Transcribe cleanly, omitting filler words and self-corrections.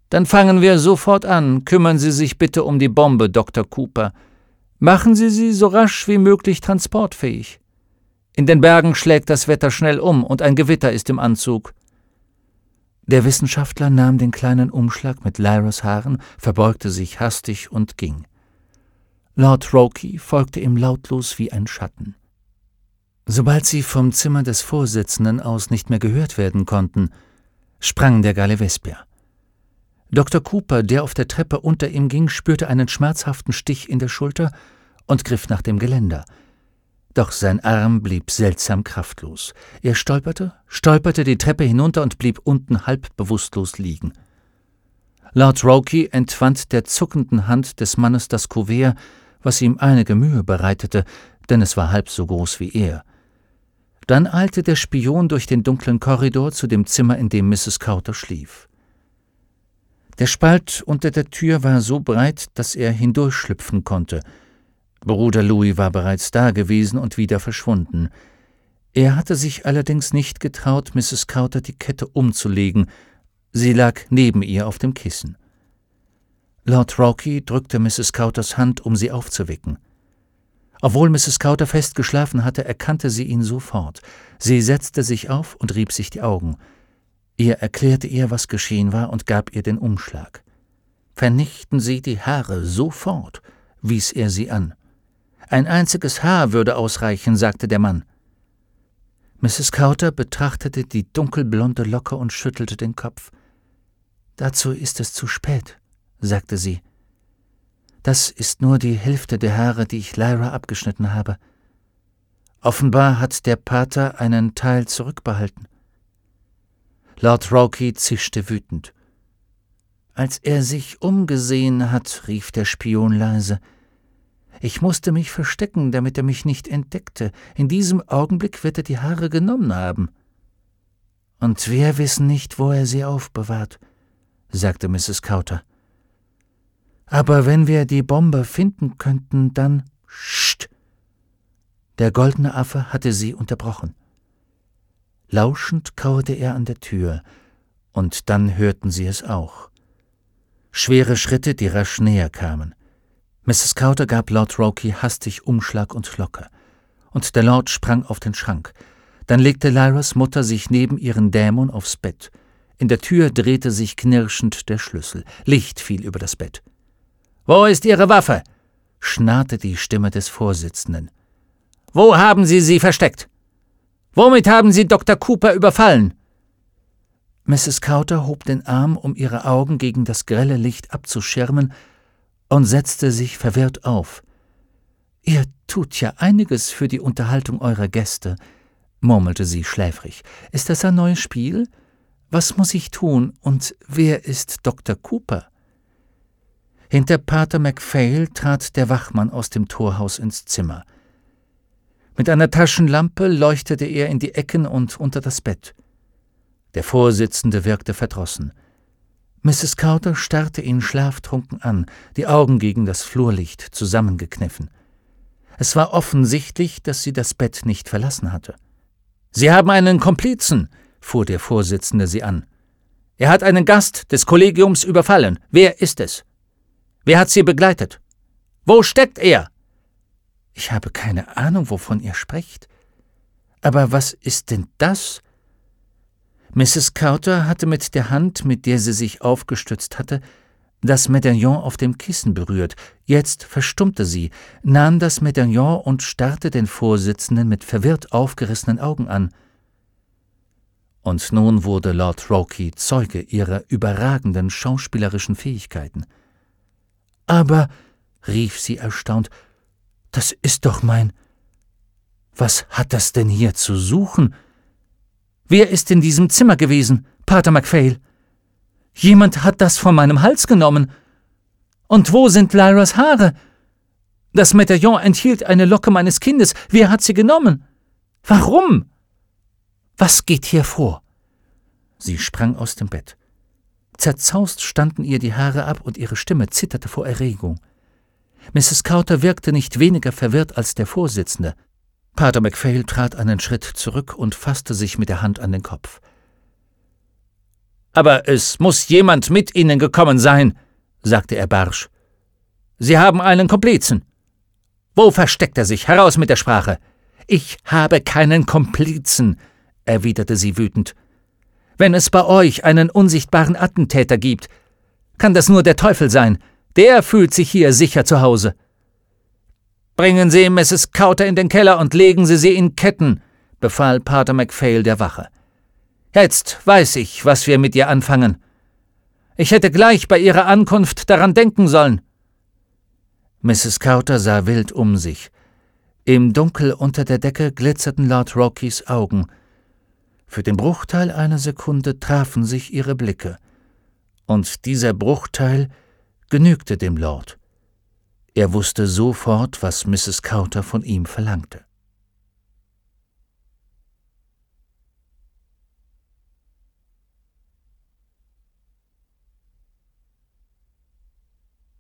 »Dann fangen wir sofort an. Kümmern Sie sich bitte um die Bombe, Dr. Cooper. Machen Sie sie so rasch wie möglich transportfähig. In den Bergen schlägt das Wetter schnell um und ein Gewitter ist im Anzug.« Der Wissenschaftler nahm den kleinen Umschlag mit Lyras Haaren, verbeugte sich hastig und ging. Lord Roke folgte ihm lautlos wie ein Schatten. Sobald sie vom Zimmer des Vorsitzenden aus nicht mehr gehört werden konnten, sprang der Gallivespier. Dr. Cooper, der auf der Treppe unter ihm ging, spürte einen schmerzhaften Stich in der Schulter und griff nach dem Geländer. Doch sein Arm blieb seltsam kraftlos. Er stolperte die Treppe hinunter und blieb unten halb bewusstlos liegen. Lord Roke entwand der zuckenden Hand des Mannes das Kuvert, was ihm einige Mühe bereitete, denn es war halb so groß wie er. Dann eilte der Spion durch den dunklen Korridor zu dem Zimmer, in dem Mrs. Cowter schlief. Der Spalt unter der Tür war so breit, dass er hindurchschlüpfen konnte. Bruder Louis war bereits da gewesen und wieder verschwunden. Er hatte sich allerdings nicht getraut, Mrs. Cowter die Kette umzulegen. Sie lag neben ihr auf dem Kissen. Lord Roke drückte Mrs. Cowters Hand, um sie aufzuwecken. Obwohl Mrs. Cowter fest geschlafen hatte, erkannte sie ihn sofort. Sie setzte sich auf und rieb sich die Augen. Er erklärte ihr, was geschehen war, und gab ihr den Umschlag. »Vernichten Sie die Haare sofort«, wies er sie an. »Ein einziges Haar würde ausreichen«, sagte der Mann. Mrs. Cowter betrachtete die dunkelblonde Locke und schüttelte den Kopf. »Dazu ist es zu spät«, sagte sie. »Das ist nur die Hälfte der Haare, die ich Lyra abgeschnitten habe. Offenbar hat der Pater einen Teil zurückbehalten.« Lord Roke zischte wütend. »Als er sich umgesehen hat«, rief der Spion leise. »Ich musste mich verstecken, damit er mich nicht entdeckte. In diesem Augenblick wird er die Haare genommen haben.« »Und wir wissen nicht, wo er sie aufbewahrt«, sagte Mrs. Cowter. »Aber wenn wir die Bombe finden könnten, dann...« »Scht!« Der goldene Affe hatte sie unterbrochen. Lauschend kauerte er an der Tür, und dann hörten sie es auch. Schwere Schritte, die rasch näher kamen. Mrs. Cowter gab Lord Roke hastig Umschlag und Locke, und der Lord sprang auf den Schrank. Dann legte Lyras Mutter sich neben ihren Dämon aufs Bett. In der Tür drehte sich knirschend der Schlüssel. Licht fiel über das Bett. »Wo ist Ihre Waffe?« schnarrte die Stimme des Vorsitzenden. »Wo haben Sie sie versteckt? Womit haben Sie Dr. Cooper überfallen?« Mrs. Cowter hob den Arm, um ihre Augen gegen das grelle Licht abzuschirmen, und setzte sich verwirrt auf. »Ihr tut ja einiges für die Unterhaltung eurer Gäste«, murmelte sie schläfrig. »Ist das ein neues Spiel? Was muss ich tun, und wer ist Dr. Cooper?« Hinter Pater MacPhail trat der Wachmann aus dem Torhaus ins Zimmer. Mit einer Taschenlampe leuchtete er in die Ecken und unter das Bett. Der Vorsitzende wirkte verdrossen. Mrs. Cowter starrte ihn schlaftrunken an, die Augen gegen das Flurlicht zusammengekniffen. Es war offensichtlich, dass sie das Bett nicht verlassen hatte. »Sie haben einen Komplizen«, fuhr der Vorsitzende sie an. »Er hat einen Gast des Kollegiums überfallen. Wer ist es? Wer hat Sie begleitet? Wo steckt er?« »Ich habe keine Ahnung, wovon ihr sprecht. Aber was ist denn das?« Mrs. Cowter hatte mit der Hand, mit der sie sich aufgestützt hatte, das Medaillon auf dem Kissen berührt. Jetzt verstummte sie, nahm das Medaillon und starrte den Vorsitzenden mit verwirrt aufgerissenen Augen an. Und nun wurde Lord Roke Zeuge ihrer überragenden schauspielerischen Fähigkeiten. »Aber«, rief sie erstaunt, »das ist doch mein... Was hat das denn hier zu suchen? Wer ist in diesem Zimmer gewesen, Pater MacPhail? Jemand hat das von meinem Hals genommen. Und wo sind Lyras Haare? Das Medaillon enthielt eine Locke meines Kindes. Wer hat sie genommen? Warum? Was geht hier vor?« Sie sprang aus dem Bett. Zerzaust standen ihr die Haare ab und ihre Stimme zitterte vor Erregung. Mrs. Cowter wirkte nicht weniger verwirrt als der Vorsitzende. Pater MacPhail trat einen Schritt zurück und fasste sich mit der Hand an den Kopf. »Aber es muss jemand mit Ihnen gekommen sein«, sagte er barsch. »Sie haben einen Komplizen.« »Wo versteckt er sich? Heraus mit der Sprache!« »Ich habe keinen Komplizen«, erwiderte sie wütend. »Wenn es bei euch einen unsichtbaren Attentäter gibt, kann das nur der Teufel sein. Der fühlt sich hier sicher zu Hause.« »Bringen Sie Mrs. Kauter in den Keller und legen Sie sie in Ketten«, befahl Pater MacPhail der Wache. »Jetzt weiß ich, was wir mit ihr anfangen. Ich hätte gleich bei ihrer Ankunft daran denken sollen.« Mrs. Kauter sah wild um sich. Im Dunkel unter der Decke glitzerten Lord Rokys Augen. Für den Bruchteil einer Sekunde trafen sich ihre Blicke. Und dieser Bruchteil genügte dem Lord. Er wusste sofort, was Mrs. Kauter von ihm verlangte.